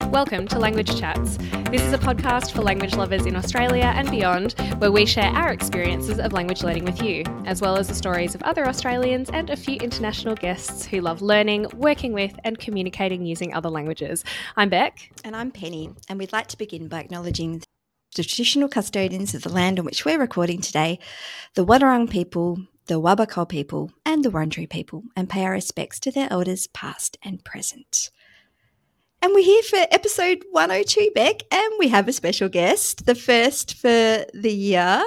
Welcome to Language Chats. This is a podcast for language lovers in Australia and beyond, where we share our experiences of language learning with you, as well as the stories of other Australians and a few international guests who love learning, working with, and communicating using other languages. I'm Beck. And I'm Penny, and we'd like to begin by acknowledging the traditional custodians of the land on which we're recording today, the Wadawurrung people, the Wabakal people, and the Wurundjeri people, and pay our respects to their elders past and present. And we're here for episode 102, Beck, and we have a special guest, the first for the year,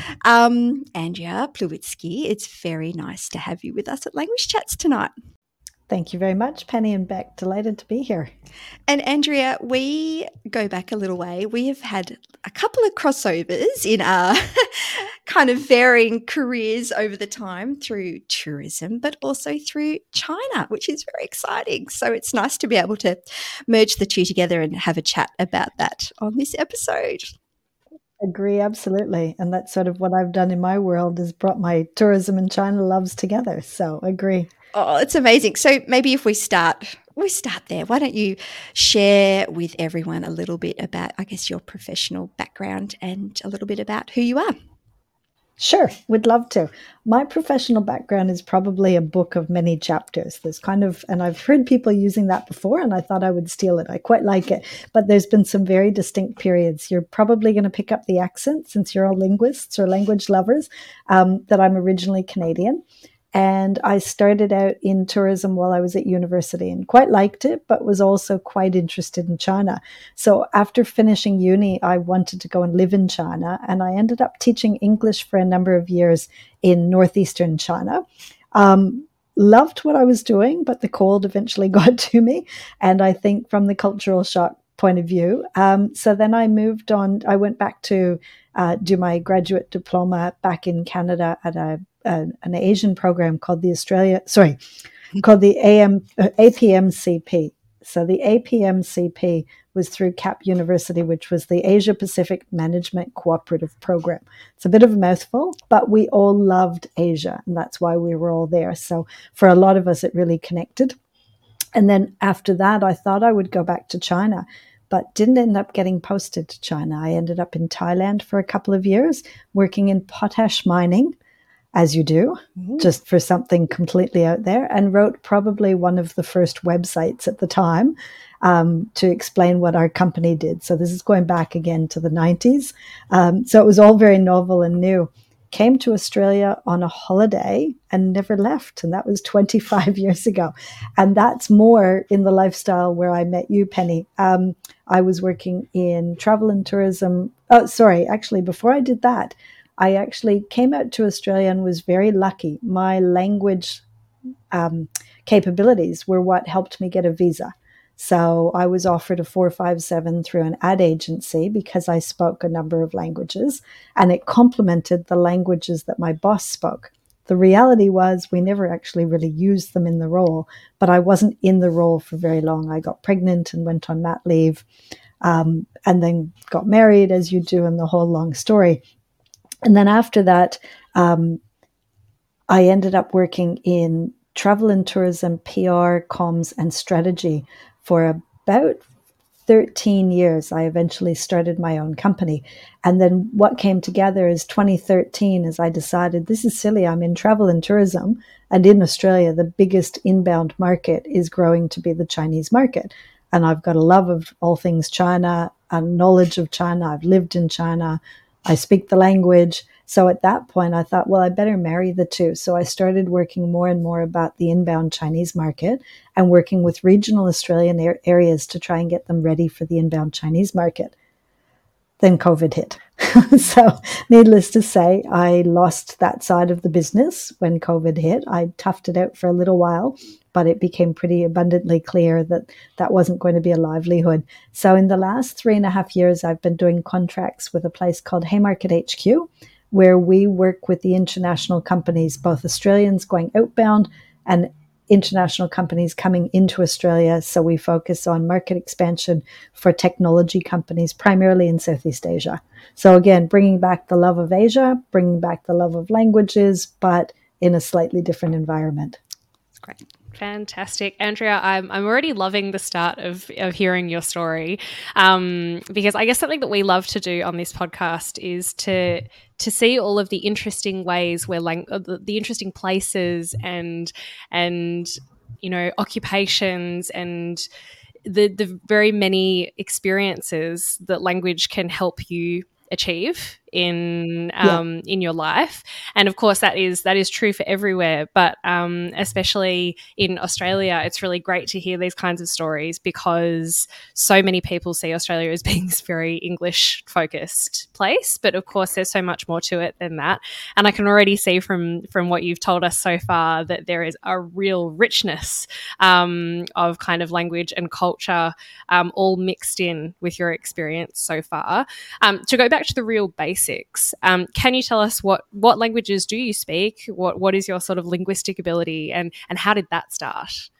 Andrea Plewitsky. It's very nice to have you with us at Language Chats tonight. Thank you very much, Penny and Beck. Delighted to be here. And Andrea, we go back a little way. We have had a couple of crossovers in our kind of varying careers over the time through tourism, but also through China, which is very exciting. So it's nice to be able to merge the two together and have a chat about that on this episode. Agree, absolutely. And that's sort of what I've done in my world, is brought my tourism and China loves together. So agree. Oh, it's amazing. So maybe if we start there. Why don't you share with everyone a little bit about, I guess, your professional background and a little bit about who you are? Sure, would love to. My professional background is probably a book of many chapters. There's kind of, and I've heard people using that before, and I thought I would steal it. I quite like it, but there's been some very distinct periods. You're probably going to pick up the accent, since you're all linguists or language lovers, that I'm originally Canadian. And I started out in tourism while I was at university and quite liked it, but was also quite interested in China. So after finishing uni, I wanted to go and live in China, and I ended up teaching English for a number of years in northeastern China. Loved what I was doing, but the cold eventually got to me. And I think from the cultural shock point of view. So then I moved on. I went back to do my graduate diploma back in Canada at an Asian program called the APMCP. So the APMCP was through CAP University, which was the Asia Pacific Management Cooperative Program. It's a bit of a mouthful, but we all loved Asia, and that's why we were all there. So for a lot of us, it really connected. And then after that, I thought I would go back to China, but didn't end up getting posted to China. I ended up in Thailand for a couple of years, working in potash mining, as you do, just for something completely out there, and wrote probably one of the first websites at the time to explain what our company did. So this is going back again to the 90s. So it was all very novel and new. Came to Australia on a holiday and never left. And that was 25 years ago. And that's more in the lifestyle where I met you, Penny. I was working in travel and tourism. Oh, sorry. Actually, before I did that, I actually came out to Australia and was very lucky. My language capabilities were what helped me get a visa. So I was offered a 457 through an ad agency because I spoke a number of languages, and it complemented the languages that my boss spoke. The reality was we never actually really used them in the role, but I wasn't in the role for very long. I got pregnant and went on mat leave, and then got married, as you do, in the whole long story. And then after that, I ended up working in travel and tourism, PR, comms, and strategy for about 13 years. I eventually started my own company. And then what came together is 2013, as I decided, this is silly. I'm in travel and tourism. And in Australia, the biggest inbound market is growing to be the Chinese market. And I've got a love of all things China, a knowledge of China. I've lived in China. I speak the language. So at that point, I thought, well, I better marry the two. So I started working more and more about the inbound Chinese market and working with regional Australian areas to try and get them ready for the inbound Chinese market. Then COVID hit. So needless to say, I lost that side of the business when COVID hit. I toughed it out for a little while, but it became pretty abundantly clear that that wasn't going to be a livelihood. So in the last 3.5 years, I've been doing contracts with a place called Haymarket HQ, where we work with the international companies, both Australians going outbound and international companies coming into Australia. So we focus on market expansion for technology companies, primarily in Southeast Asia. So again, bringing back the love of Asia, bringing back the love of languages, but in a slightly different environment. That's great. Fantastic. Andrea, I'm already loving the start of hearing your story, because I guess something that we love to do on this podcast is to see all of the interesting ways where the interesting places and occupations and the very many experiences that language can help you achieve in your life. And of course that is true for everywhere, but especially in Australia, it's really great to hear these kinds of stories because so many people see Australia as being this very English focused place, but of course there's so much more to it than that. And I can already see from what you've told us so far that there is a real richness of kind of language and culture all mixed in with your experience so far. To go back to the real basics, can you tell us what languages do you speak? What is your sort of linguistic ability, and how did that start?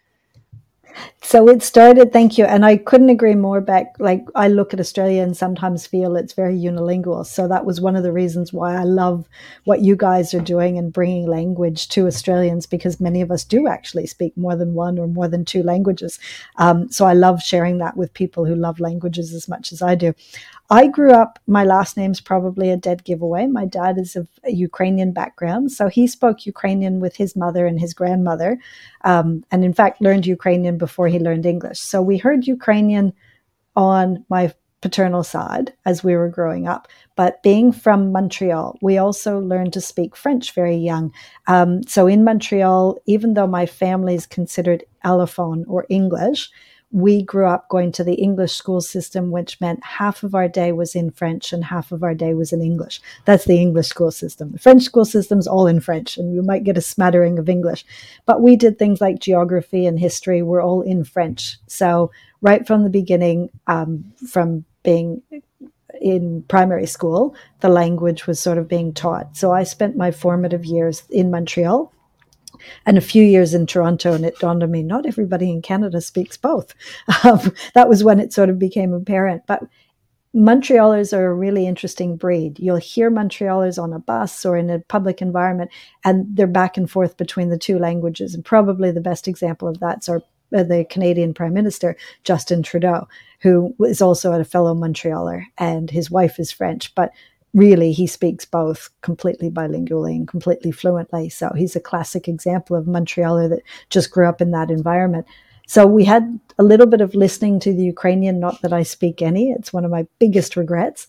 So it started, thank you, and I couldn't agree more. Back, like, I look at Australia and sometimes feel it's very unilingual. So that was one of the reasons why I love what you guys are doing and bringing language to Australians, because many of us do actually speak more than one or more than two languages. So I love sharing that with people who love languages as much as I do. I grew up, my last name's probably a dead giveaway. My dad is of a Ukrainian background, so he spoke Ukrainian with his mother and his grandmother, and in fact learned Ukrainian before he learned English. So we heard Ukrainian on my paternal side as we were growing up. But being from Montreal, we also learned to speak French very young. So in Montreal, even though my family is considered allophone or English, we grew up going to the English school system, which meant half of our day was in French and half of our day was in English. That's the English school system. The French school system's all in French, and you might get a smattering of English. But we did things like geography and history were all in French. So right from the beginning, from being in primary school, the language was sort of being taught. So I spent my formative years in Montreal and a few years in Toronto, and it dawned on me, not everybody in Canada speaks both. That was when it sort of became apparent. But Montrealers are a really interesting breed. You'll hear Montrealers on a bus or in a public environment, and they're back and forth between the two languages. And probably the best example of that's the Canadian Prime Minister, Justin Trudeau, who is also a fellow Montrealer, and his wife is French. But really, he speaks both completely bilingually and completely fluently. So he's a classic example of Montrealer that just grew up in that environment. So we had a little bit of listening to the Ukrainian, not that I speak any. It's one of my biggest regrets.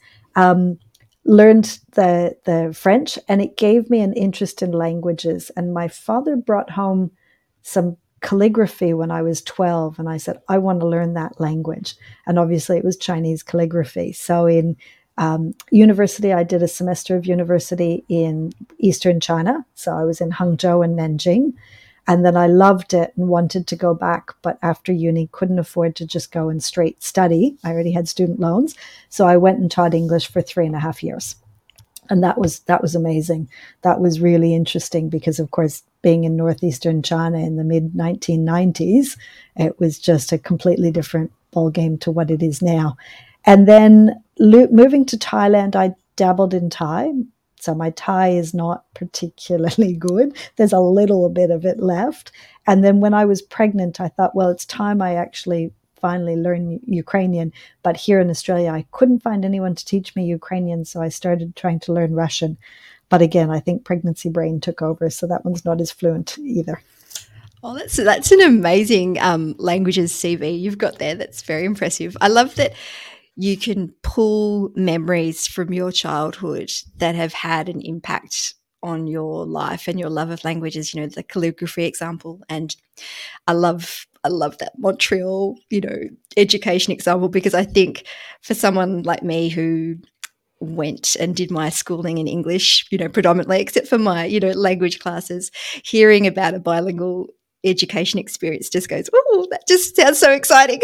Learned the French, and it gave me an interest in languages. And my father brought home some calligraphy when I was 12, and I said, I want to learn that language. And obviously it was Chinese calligraphy. So in university, I did a semester of university in Eastern China. So I was in Hangzhou and Nanjing. And then I loved it and wanted to go back. But after uni, couldn't afford to just go and straight study. I already had student loans. So I went and taught English for 3.5 years. And that was amazing. That was really interesting because, of course, being in northeastern China in the mid-1990s, it was just a completely different ballgame to what it is now. And then moving to Thailand, I dabbled in Thai. So my Thai is not particularly good. There's a little bit of it left. And then when I was pregnant, I thought, well, it's time I actually finally learn Ukrainian. But here in Australia, I couldn't find anyone to teach me Ukrainian. So I started trying to learn Russian. But again, I think pregnancy brain took over. So that one's not as fluent either. Oh, that's an amazing languages CV you've got there. That's very impressive. I love that you can pull memories from your childhood that have had an impact on your life and your love of languages, the calligraphy example. And I love that Montreal, education example, because I think for someone like me who went and did my schooling in English, predominantly, except for my, language classes, hearing about a bilingual education experience just goes, oh, that just sounds so exciting.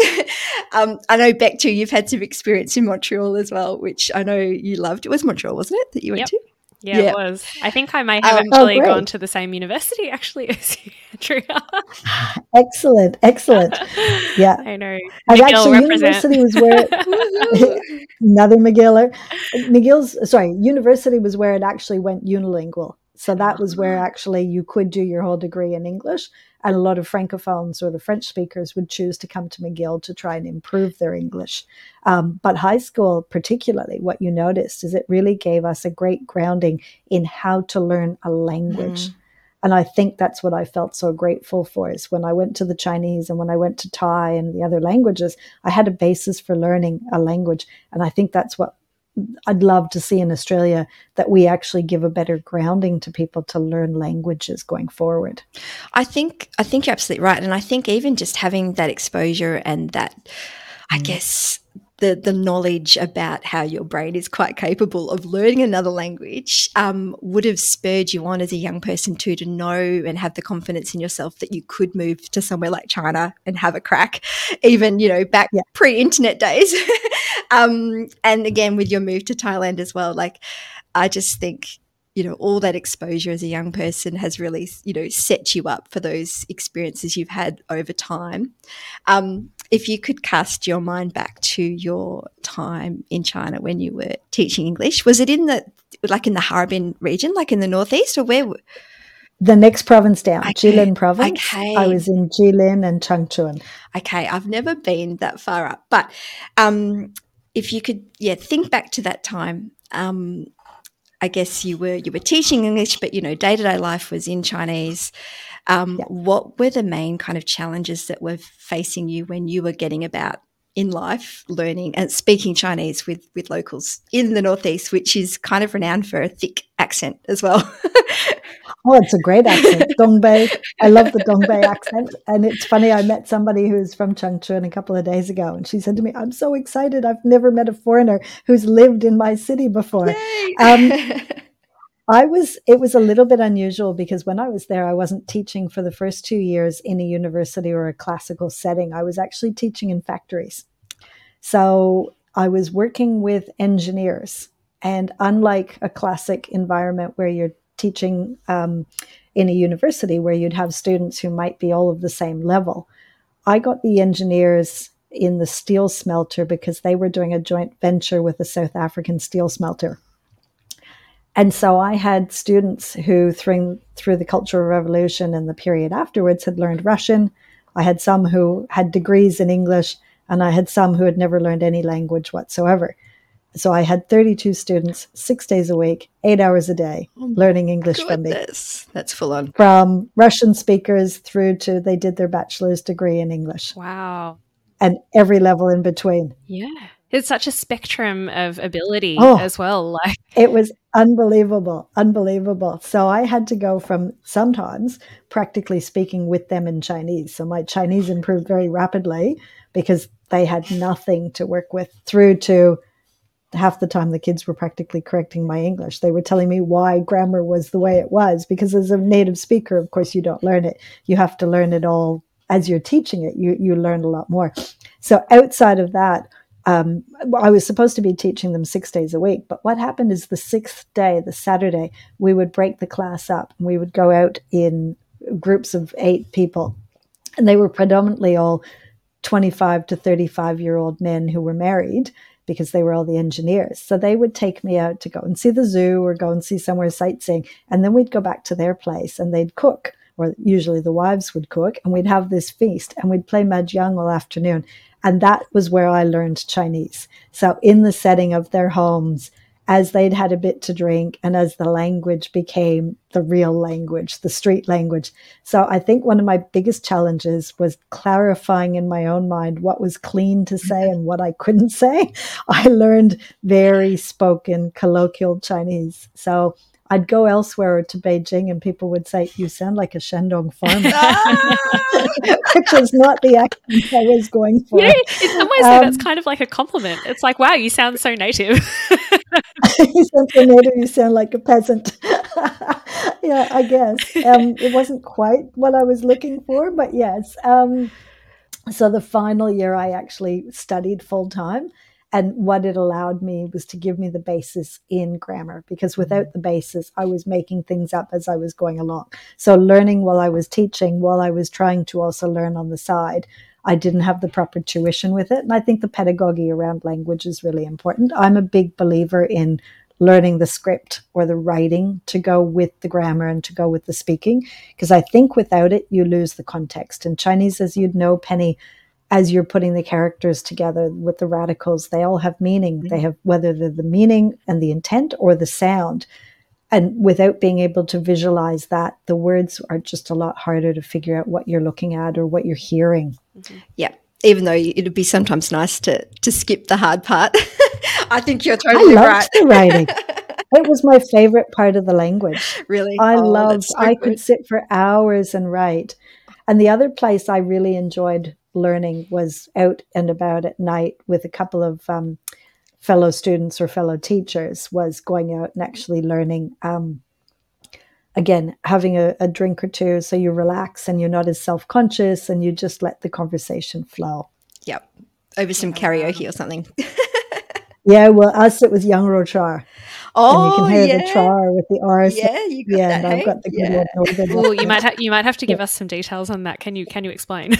I know, Beck, too, you've had some experience in Montreal as well, which I know you loved. It was Montreal, wasn't it, that you went to? Yeah, it was. I think I may have actually gone to the same university actually as you, Andrea. Excellent. Yeah. I know. And McGill actually, represent. university was where another McGiller. University was where it actually went unilingual. So that was where actually you could do your whole degree in English, And a lot of Francophones or the French speakers would choose to come to McGill to try and improve their English. But high school, particularly, what you noticed is it really gave us a great grounding in how to learn a language. And I think that's what I felt so grateful for, is when I went to the Chinese and when I went to Thai and the other languages, I had a basis for learning a language. And I think that's what I'd love to see in Australia, that we actually give a better grounding to people to learn languages going forward. I think you're absolutely right. And I think even just having that exposure and that, I guess, the knowledge about how your brain is quite capable of learning another language would have spurred you on as a young person too, to know and have the confidence in yourself that you could move to somewhere like China and have a crack, even, back pre-internet days. And again, with your move to Thailand as well, like, I just think, all that exposure as a young person has really, set you up for those experiences you've had over time. If you could cast your mind back to your time in China when you were teaching English, was it in the Harbin region, like in the northeast, or where? The next province down, Okay. Jilin province. Okay. I was in Jilin and Changchun. Okay, I've never been that far up, but if you could, think back to that time. I guess you were teaching English, but day-to-day life was in Chinese. What were the main kind of challenges that were facing you when you were getting about in life, learning and speaking Chinese with locals in the northeast, which is kind of renowned for a thick accent as well? Oh, it's a great accent. Dongbei. I love the Dongbei accent. And it's funny, I met somebody who's from Changchun a couple of days ago, and she said to me, "I'm so excited. I've never met a foreigner who's lived in my city before." It was a little bit unusual because when I was there, I wasn't teaching for the first 2 years in a university or a classical setting. I was actually teaching in factories. So I was working with engineers, and unlike a classic environment where you're teaching in a university where you'd have students who might be all of the same level, I got the engineers in the steel smelter because they were doing a joint venture with a South African steel smelter. And so I had students who, through the Cultural Revolution and the period afterwards, had learned Russian. I had some who had degrees in English, and I had some who had never learned any language whatsoever. So I had 32 students, 6 days a week, 8 hours a day, learning English from me. That's full on. From Russian speakers through to they did their bachelor's degree in English. Wow. And every level in between. Yeah. It's such a spectrum of ability as well. It was unbelievable. So I had to go from sometimes practically speaking with them in Chinese. So my Chinese improved very rapidly because they had nothing to work with, through to half the time the kids were practically correcting my English. They were telling me why grammar was the way it was, because as a native speaker, of course, you don't learn it. You have to learn it all as you're teaching it. You learn a lot more. So outside of that, I was supposed to be teaching them 6 days a week, but what happened is the sixth day, the Saturday, we would break the class up and we would go out in groups of 8 people. And they were predominantly all 25 to 35-year-old men who were married, because they were all the engineers. So they would take me out to go and see the zoo or go and see somewhere sightseeing. And then we'd go back to their place and they'd cook, or usually the wives would cook, and we'd have this feast and we'd play mahjong all afternoon. And that was where I learned Chinese. So in the setting of their homes, as they'd had a bit to drink and as the language became the real language, the street language. So I think one of my biggest challenges was clarifying in my own mind what was clean to say and what I couldn't say. I learned very spoken colloquial Chinese. So I'd go elsewhere to Beijing and people would say, "You sound like a Shandong farmer," which is not the accent I was going for. In some ways, that's kind of like a compliment. It's like, wow, you sound so native. You sound so native, you sound like a peasant. Yeah, I guess. It wasn't quite what I was looking for, but yes. So the final year I actually studied full time. And what it allowed me was to give me the basis in grammar, because without the basis, I was making things up as I was going along. So learning while I was teaching, while I was trying to also learn on the side, I didn't have the proper tuition with it. And I think the pedagogy around language is really important. I'm a big believer in learning the script or the writing to go with the grammar and to go with the speaking. Because I think without it, you lose the context. In Chinese, as you'd know, Penny, as you're putting the characters together with the radicals, they all have meaning. They have, whether they're the meaning and the intent or the sound. And without being able to visualize that, the words are just a lot harder to figure out what you're looking at or what you're hearing. Yeah. Even though it'd be sometimes nice to skip the hard part. I think you're totally I loved right. the writing. It was my favorite part of the language. Really? I could sit for hours and write. And the other place I really enjoyed learning was out and about at night with a couple of fellow students or fellow teachers, was going out and actually learning. Again, having a drink or two so you relax and you're not as self-conscious and you just let the conversation flow. Yep. Over some karaoke or something. Yeah, well, us, it was Young Rochar. Oh, and you can hear the char with the R's. Yeah, you got that, and I've got the good northern. Well, you might have to give us some details on that. Can you explain?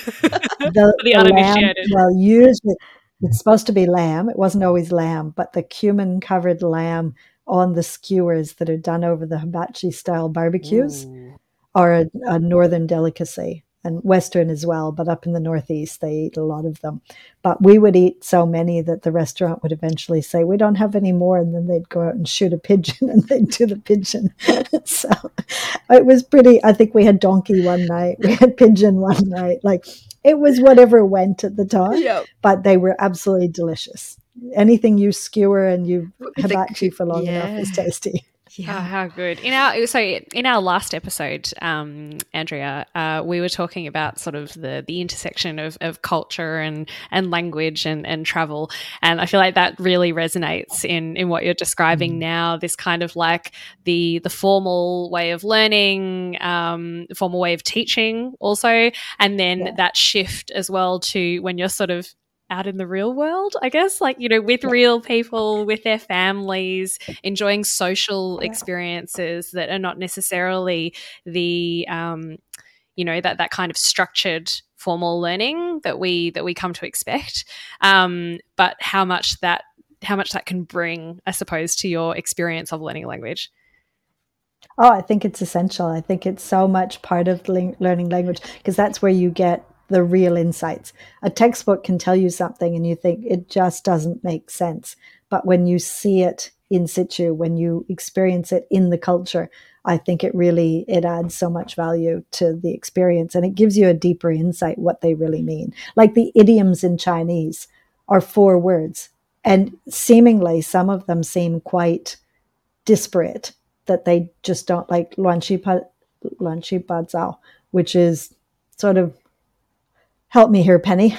the uninitiated. Lamb, well, usually it's supposed to be lamb. It wasn't always lamb, but the cumin-covered lamb on the skewers that are done over the hibachi-style barbecues are a northern delicacy, and western as well, but up in the northeast they eat a lot of them. But we would eat so many that the restaurant would eventually say, we don't have any more, and then they'd go out and shoot a pigeon and they'd do the pigeon. So it was pretty. I think we had donkey one night, we had pigeon one night. Like, it was whatever went at the time. Yep. But they were absolutely delicious. Anything you skewer and you hibachi for long enough is tasty. Yeah, how good. In our last episode, Andrea, we were talking about sort of the intersection of culture and language and travel, and I feel like that really resonates in what you're describing now. This kind of like the formal way of learning, formal way of teaching, also, and then that shift as well to when you're sort of out in the real world, I guess, like, you know, with real people, with their families, enjoying social experiences that are not necessarily the, you know, that kind of structured formal learning that we come to expect. But how much that can bring, I suppose, to your experience of learning a language. Oh, I think it's essential. I think it's so much part of learning language, because that's where you get the real insights. A textbook can tell you something and you think it just doesn't make sense. But when you see it in situ, when you experience it in the culture, I think it adds so much value to the experience, and it gives you a deeper insight what they really mean. Like the idioms in Chinese are 4 words, and seemingly some of them seem quite disparate, that they just don't, like luan xi ba zao, which is sort of, help me here, Penny.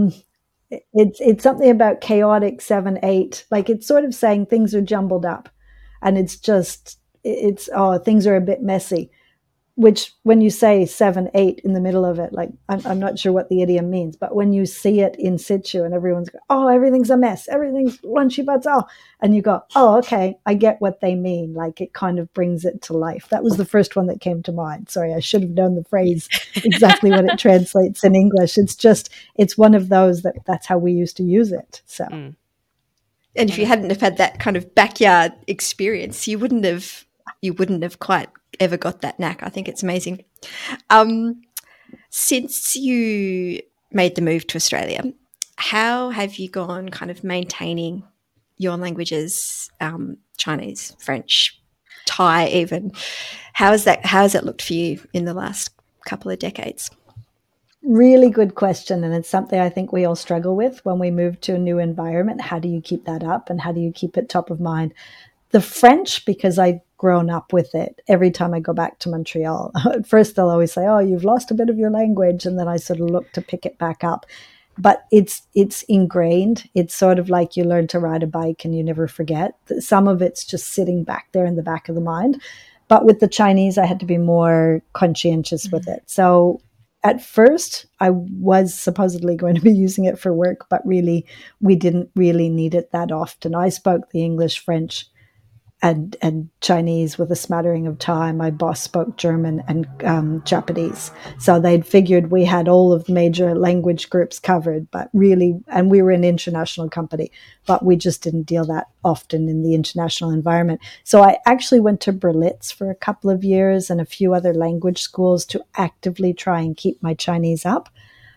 It's something about chaotic 7, 8. Like, it's sort of saying things are jumbled up, and things are a bit messy. Which, when you say 7, 8 in the middle of it, like, I'm not sure what the idiom means, but when you see it in situ and everyone's going, oh, everything's a mess, everything's luan xi ba zao, and you go, oh, okay, I get what they mean. Like, it kind of brings it to life. That was the first one that came to mind. Sorry, I should have known the phrase exactly what it translates in English. It's one of those that's how we used to use it. So, and if you hadn't have had that kind of backyard experience, you wouldn't have quite ever got that knack. I think it's amazing. Since you made the move to Australia, how have you gone kind of maintaining your languages, Chinese, French, Thai even? How has it looked for you in the last couple of decades? Really good question, and it's something I think we all struggle with when we move to a new environment. How do you keep that up, and how do you keep it top of mind? The French, because I've grown up with it, every time I go back to Montreal, at first they'll always say, oh, you've lost a bit of your language, and then I sort of look to pick it back up. But it's ingrained. It's sort of like you learn to ride a bike and you never forget. Some of it's just sitting back there in the back of the mind. But with the Chinese, I had to be more conscientious with it. So at first, I was supposedly going to be using it for work, but really, we didn't really need it that often. I spoke the English, French, and Chinese with a smattering of Thai. My boss spoke German and Japanese. So they'd figured we had all of the major language groups covered, but really, and we were an international company, but we just didn't deal that often in the international environment. So I actually went to Berlitz for a couple of years and a few other language schools to actively try and keep my Chinese up.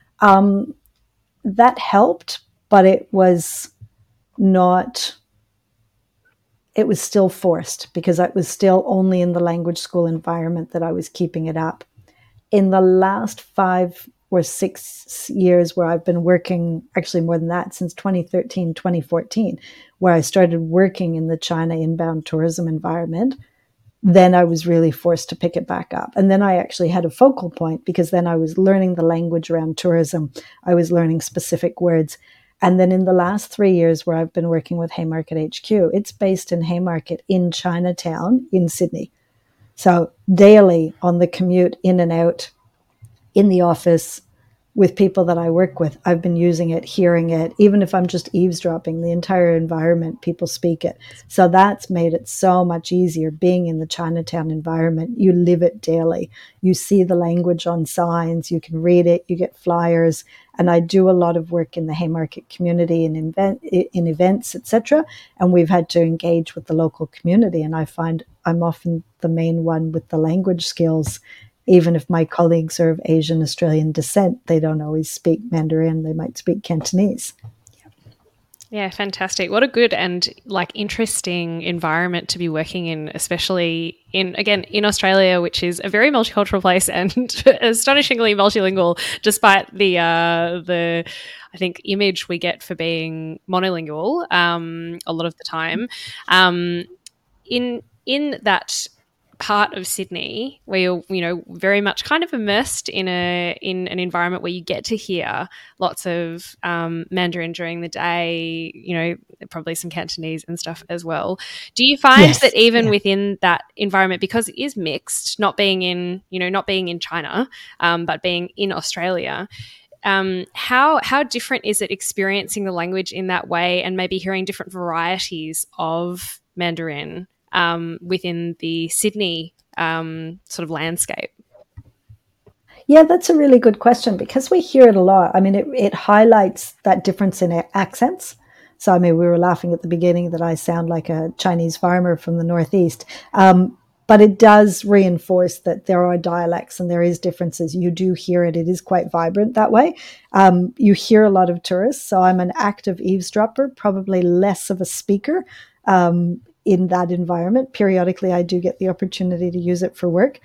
That helped, but it was not... It was still forced because I was still only in the language school environment that I was keeping it up. In the last 5 or 6 years where I've been working, actually more than that, since 2013, 2014, where I started working in the China inbound tourism environment, then I was really forced to pick it back up. And then I actually had a focal point because then I was learning the language around tourism. I was learning specific words. And then in the last 3 years where I've been working with Haymarket HQ, it's based in Haymarket in Chinatown in Sydney. So daily on the commute in and out in the office with people that I work with, I've been using it, hearing it. Even if I'm just eavesdropping, the entire environment, people speak it. So that's made it so much easier being in the Chinatown environment. You live it daily. You see the language on signs, you can read it, you get flyers. And I do a lot of work in the Haymarket community and in events, etc. And we've had to engage with the local community. And I find I'm often the main one with the language skills. Even if my colleagues are of Asian Australian descent, they don't always speak Mandarin. They might speak Cantonese. Yeah, fantastic. What a good and interesting environment to be working in, especially in Australia, which is a very multicultural place and astonishingly multilingual, despite the I think image we get for being monolingual a lot of the time. In that part of Sydney where you're very much kind of immersed in an environment where you get to hear lots of Mandarin during the day, probably some Cantonese and stuff as well. Do you find that even within that environment, because it is mixed, not being in China, but being in Australia, how different is it experiencing the language in that way and maybe hearing different varieties of Mandarin within the Sydney sort of landscape? Yeah, that's a really good question because we hear it a lot. I mean, it highlights that difference in accents. So, I mean, we were laughing at the beginning that I sound like a Chinese farmer from the Northeast. But it does reinforce that there are dialects and there is differences. You do hear it. It is quite vibrant that way. You hear a lot of tourists. So I'm an active eavesdropper, probably less of a speaker. In that environment. Periodically, I do get the opportunity to use it for work.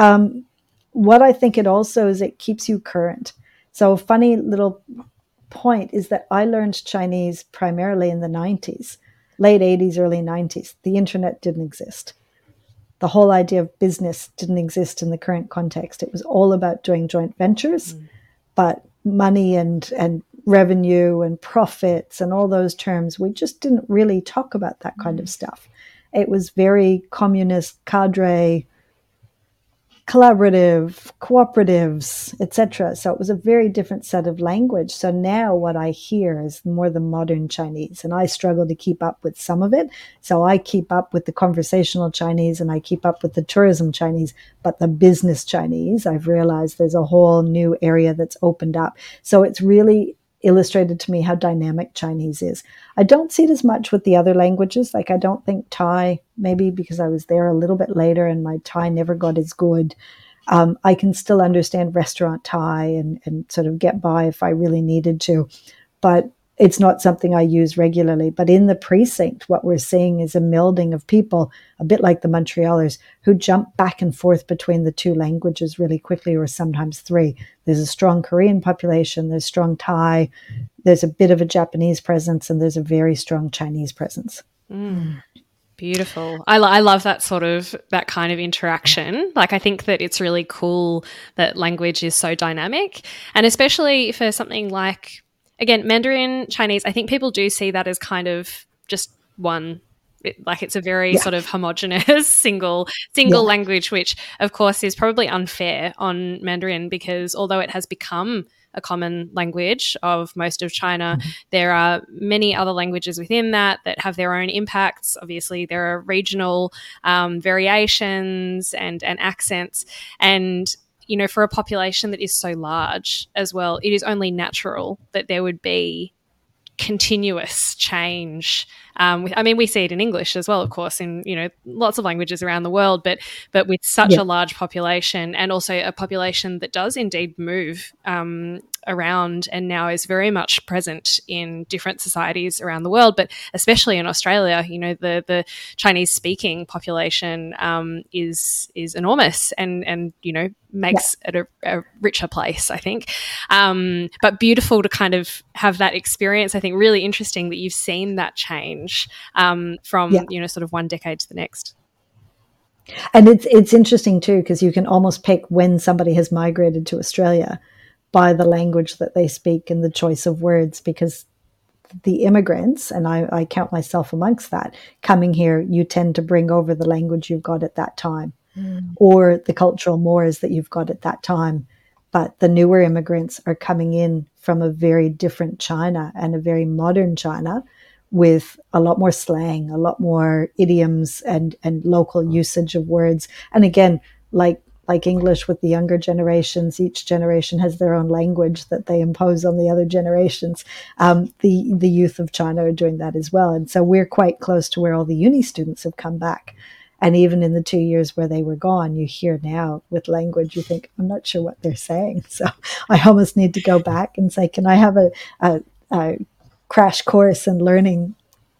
What I think it also is, it keeps you current. So a funny little point is that I learned Chinese primarily in the 90s, late 80s, early 90s. The internet didn't exist. The whole idea of business didn't exist in the current context. It was all about doing joint ventures, but money and revenue and profits and all those terms, we just didn't really talk about that kind of stuff. It was very communist, cadre, collaborative, cooperatives, etc. So it was a very different set of language. So now what I hear is more the modern Chinese, and I struggle to keep up with some of it. So I keep up with the conversational Chinese and I keep up with the tourism Chinese, but the business Chinese, I've realized there's a whole new area that's opened up. So it's really illustrated to me how dynamic Chinese is. I don't see it as much with the other languages. Like I don't think Thai, maybe because I was there a little bit later and my Thai never got as good. I can still understand restaurant Thai and sort of get by if I really needed to, but it's not something I use regularly. But in the precinct, what we're seeing is a melding of people, a bit like the Montrealers, who jump back and forth between the two languages really quickly, or sometimes three. There's a strong Korean population, there's strong Thai, there's a bit of a Japanese presence, and there's a very strong Chinese presence. Beautiful. I love that kind of interaction. Like, I think that it's really cool that language is so dynamic, and especially for something like, again, Mandarin Chinese, I think people do see that as kind of just one, it's a very sort of homogenous single language, which of course is probably unfair on Mandarin because although it has become a common language of most of China. There are many other languages within that have their own impacts. Obviously, there are regional variations and accents. And for a population that is so large as well, it is only natural that there would be continuous change. We see it in English as well, of course, in lots of languages around the world, but with such a large population, and also a population that does indeed move around and now is very much present in different societies around the world, but especially in Australia, the Chinese speaking population is enormous and makes it a richer place, I think. But beautiful to kind of have that experience. I think really interesting that you've seen that change from sort of one decade to the next. And it's interesting too, because you can almost pick when somebody has migrated to Australia by the language that they speak and the choice of words, because the immigrants, and I count myself amongst that, coming here, you tend to bring over the language you've got at that time or the cultural mores that you've got at that time. But the newer immigrants are coming in from a very different China and a very modern China with a lot more slang, a lot more idioms and local usage of words. And again, like English with the younger generations, each generation has their own language that they impose on the other generations. The youth of China are doing that as well. And so we're quite close to where all the uni students have come back. And even in the 2 years where they were gone, you hear now with language, you think, I'm not sure what they're saying. So I almost need to go back and say, can I have a crash course in learning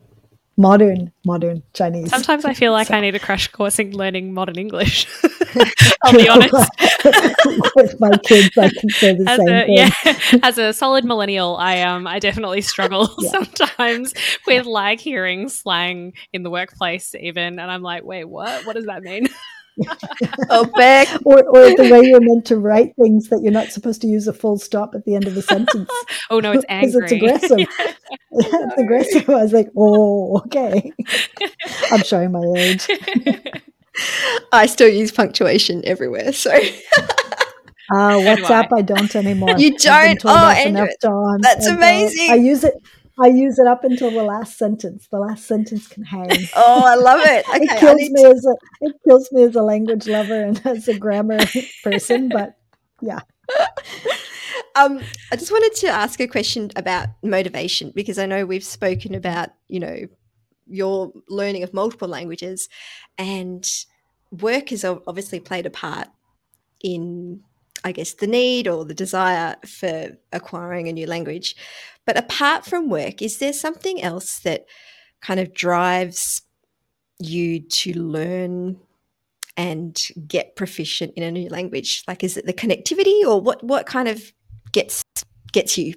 modern Chinese? Sometimes I feel like I need a crash course in learning modern English. I'll be honest. With my kids, I can say the same thing. Yeah, as a solid millennial, I definitely struggle sometimes with like hearing slang in the workplace even, and I'm like, wait, what? What does that mean? Beck. Or the way you're meant to write things, that you're not supposed to use a full stop at the end of a sentence. Oh no, it's angry. Because it's aggressive. It's aggressive. I was like, oh, okay. I'm showing my age. I still use punctuation everywhere, so WhatsApp I don't anymore. You don't? Oh, Andrew, that's amazing. I use it up until the last sentence. The last sentence can hang. Oh, I love it. Okay, it kills me as a language lover and as a grammar person, but yeah. I just wanted to ask a question about motivation, because I know we've spoken about, your learning of multiple languages, and work has obviously played a part in, I guess, the need or the desire for acquiring a new language. But apart from work, is there something else that kind of drives you to learn and get proficient in a new language? Like, is it the connectivity, or what kind of gets you?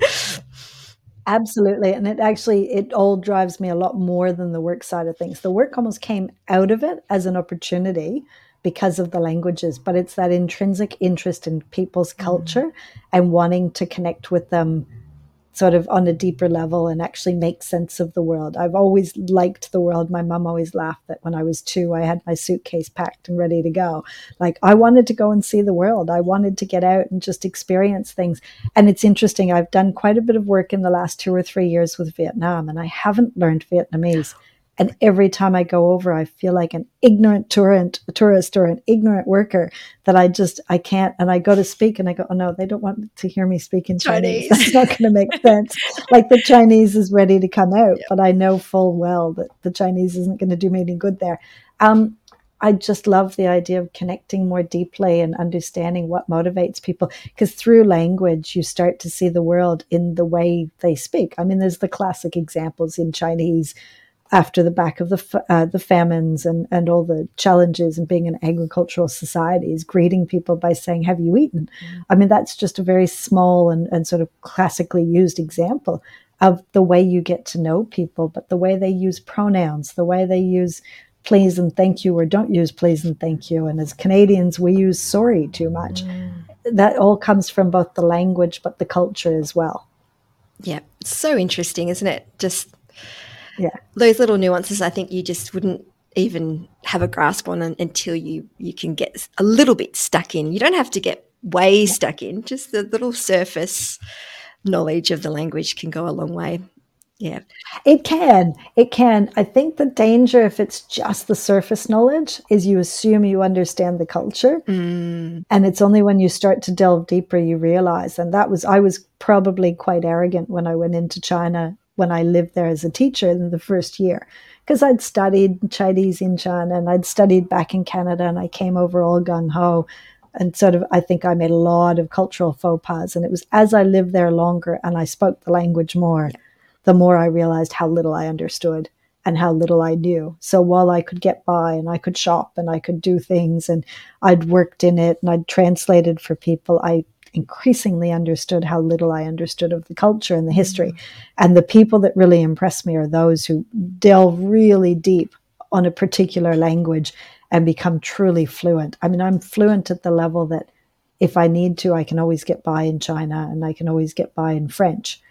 Absolutely. And it all drives me a lot more than the work side of things. The work almost came out of it as an opportunity because of the languages, but it's that intrinsic interest in people's culture and wanting to connect with them sort of on a deeper level and actually make sense of the world. I've always liked the world. My mom always laughed that when I was 2, I had my suitcase packed and ready to go. Like, I wanted to go and see the world. I wanted to get out and just experience things. And it's interesting. I've done quite a bit of work in the last 2 or 3 years with Vietnam, and I haven't learned Vietnamese. And every time I go over, I feel like an ignorant tourist or an ignorant worker that I can't. And I go to speak and I go, oh no, they don't want to hear me speak in Chinese. That's not going to make sense. Like, the Chinese is ready to come out, but I know full well that the Chinese isn't going to do me any good there. I just love the idea of connecting more deeply and understanding what motivates people, because through language, you start to see the world in the way they speak. I mean, there's the classic examples in Chinese after the back of the famines and all the challenges and being an agricultural society, is greeting people by saying, have you eaten? I mean, that's just a very small and sort of classically used example of the way you get to know people, but the way they use pronouns, the way they use please and thank you, or don't use please and thank you. And as Canadians, we use sorry too much. That all comes from both the language, but the culture as well. Yeah, it's so interesting, isn't it? Just those little nuances, I think you just wouldn't even have a grasp on until you can get a little bit stuck in. You don't have to get way stuck in. Just the little surface knowledge of the language can go a long way. Yeah. It can. It can. I think the danger, if it's just the surface knowledge, is you assume you understand the culture. Mm. And it's only when you start to delve deeper you realize. And I was probably quite arrogant when I went into China, when I lived there as a teacher in the first year, because I'd studied Chinese in China and I'd studied back in Canada, and I came over all gung ho. And sort of, I think I made a lot of cultural faux pas. And it was as I lived there longer and I spoke the language more, the more I realized how little I understood and how little I knew. So while I could get by and I could shop and I could do things and I'd worked in it and I'd translated for people, I increasingly understood how little I understood of the culture and the history. And the people that really impress me are those who delve really deep on a particular language and become truly fluent. I mean, I'm fluent at the level that if I need to, I can always get by in China and I can always get by in French.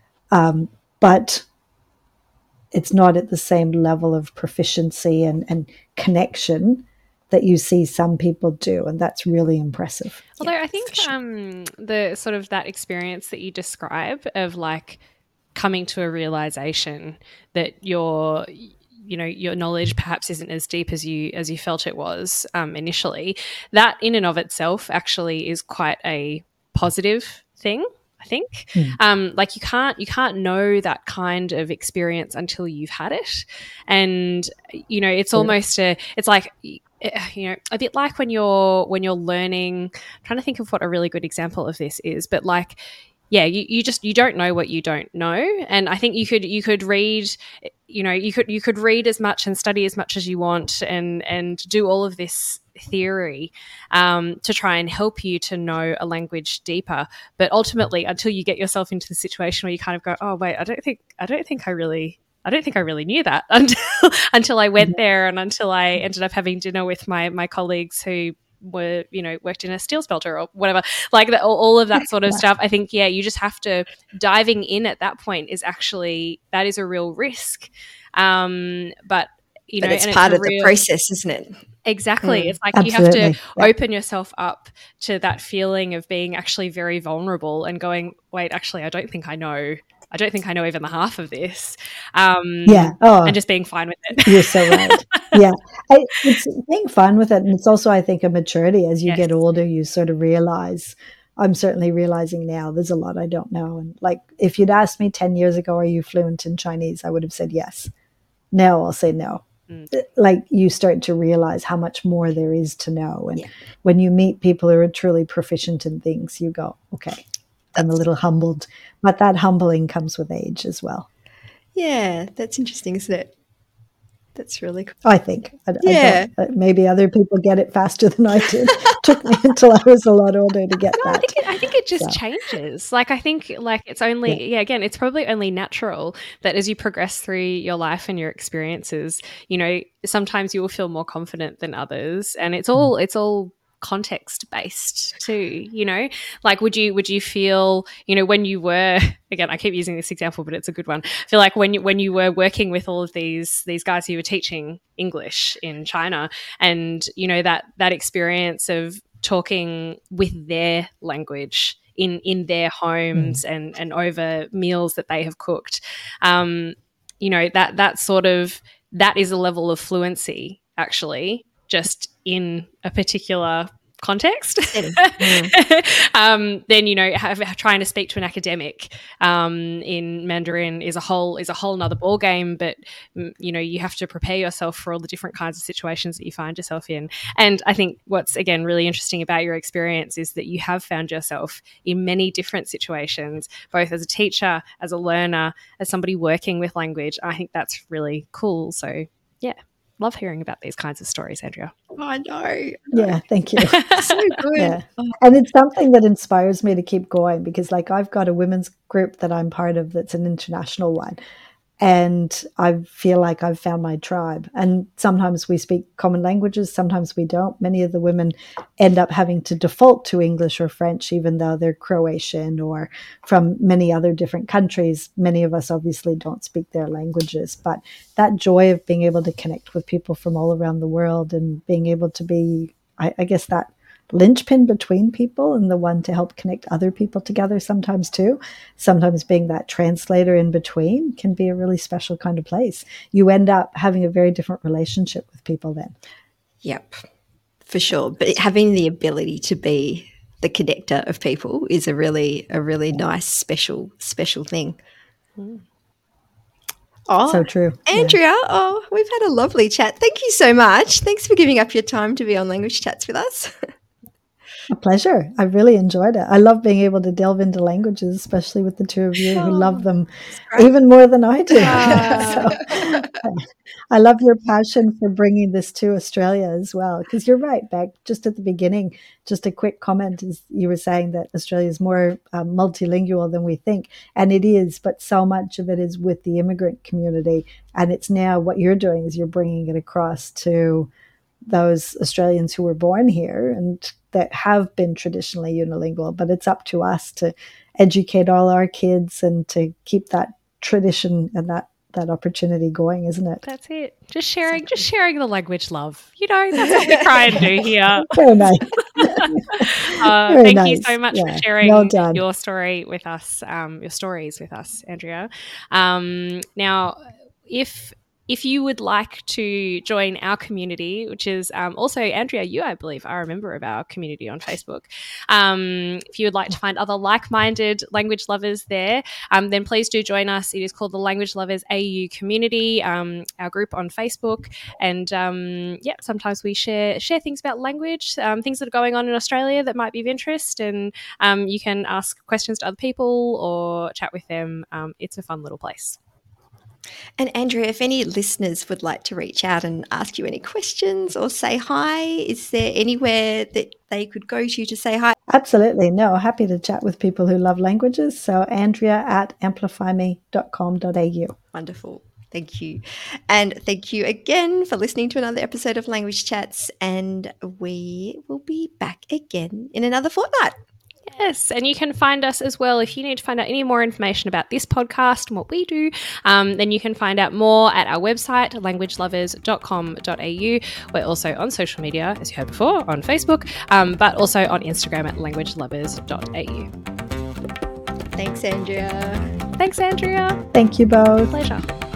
But it's not at the same level of proficiency and connection that you see some people do. And that's really impressive. Although I think the sort of that experience that you describe of like coming to a realization that your knowledge perhaps isn't as deep as you felt it was initially, that in and of itself actually is quite a positive thing, I think. Like you can't know that kind of experience until you've had it. And, it's almost it's like, a bit like when you're learning, I'm trying to think of what a really good example of this is, but like, yeah, you don't know what you don't know. And I think you could read, you could read as much and study as much as you want and do all of this theory to try and help you to know a language deeper. But ultimately, until you get yourself into the situation where you kind of go, oh wait, I don't think I really knew that until I went there and until I ended up having dinner with my colleagues who were, worked in a steel smelter or whatever, like all of that sort of stuff. I think, you just have to, diving in at that point that is a real risk. But it's part of the process, isn't it? Exactly. It's like Absolutely. You have to open yourself up to that feeling of being actually very vulnerable and going, wait, actually, I don't think I know even the half of this. And just being fine with it. You're so right. Yeah. It's being fine with it. And it's also, I think, a maturity. As you get older, you sort of realize, I'm certainly realizing now, there's a lot I don't know. And like, if you'd asked me 10 years ago, are you fluent in Chinese? I would have said yes. Now I'll say no. Like you start to realize how much more there is to know. And when you meet people who are truly proficient in things, you go, okay, I'm a little humbled. But that humbling comes with age as well. Yeah, that's interesting, isn't it? That's really cool. I think. Maybe other people get it faster than I did. It took me until I was a lot older to get that. I think it just changes. Like, I think like it's only, again, it's probably only natural that as you progress through your life and your experiences, sometimes you will feel more confident than others. And it's all context based too, like would you feel, when you were, again, I keep using this example but it's a good one, I feel like when you were working with all of these guys who were teaching English in China and that experience of talking with their language in their homes and over meals that they have cooked, that sort of, that is a level of fluency actually just in a particular context. Then trying to speak to an academic in Mandarin is a whole nother ball game. But you have to prepare yourself for all the different kinds of situations that you find yourself in. And I think what's again really interesting about your experience is that you have found yourself in many different situations, both as a teacher, as a learner, as somebody working with language. I think that's really cool. So yeah. Love hearing about these kinds of stories, Andrea. Oh, I know. Yeah, thank you. So good. Yeah. And it's something that inspires me to keep going because like I've got a women's group that I'm part of that's an international one. And I feel like I've found my tribe. And sometimes we speak common languages, sometimes we don't. Many of the women end up having to default to English or French, even though they're Croatian or from many other different countries. Many of us obviously don't speak their languages. But that joy of being able to connect with people from all around the world and being able to be, I guess that linchpin between people and the one to help connect other people together sometimes too. Sometimes being that translator in between can be a really special kind of place. You end up having a very different relationship with people then. Yep, for sure. But having the ability to be the connector of people is a really nice, special thing. Oh, so true. Andrea, we've had a lovely chat. Thank you so much. Thanks for giving up your time to be on Language Chats with us. A pleasure. I really enjoyed it. I love being able to delve into languages, especially with the two of you who love them even more than I do. So, I love your passion for bringing this to Australia as well. Because you're right, Beck, just at the beginning, just a quick comment is you were saying that Australia is more multilingual than we think. And it is, but so much of it is with the immigrant community. And it's now what you're doing is you're bringing it across to those Australians who were born here and that have been traditionally unilingual, but it's up to us to educate all our kids and to keep that tradition and that opportunity going, isn't it? That's it. Just sharing the language love. That's what we try and do here. Very nice. Thank you so much for sharing your story with us, your stories with us, Andrea. Now, if you would like to join our community, which is also, Andrea, you, I believe, are a member of our community on Facebook. If you would like to find other like-minded language lovers there, then please do join us. It is called the Language Lovers AU Community, our group on Facebook. And sometimes we share things about language, things that are going on in Australia that might be of interest. And you can ask questions to other people or chat with them. It's a fun little place. And Andrea, if any listeners would like to reach out and ask you any questions or say hi, is there anywhere that they could go to say hi? Absolutely. No, happy to chat with people who love languages. So andrea@amplifyme.com.au. Wonderful. Thank you. And thank you again for listening to another episode of Language Chats. And we will be back again in another fortnight. Yes, and you can find us as well. If you need to find out any more information about this podcast and what we do, then you can find out more at our website, languagelovers.com.au. We're also on social media, as you heard before, on Facebook, but also on Instagram at languagelovers.au. Thanks, Andrea. Thanks, Andrea. Thank you both. Pleasure.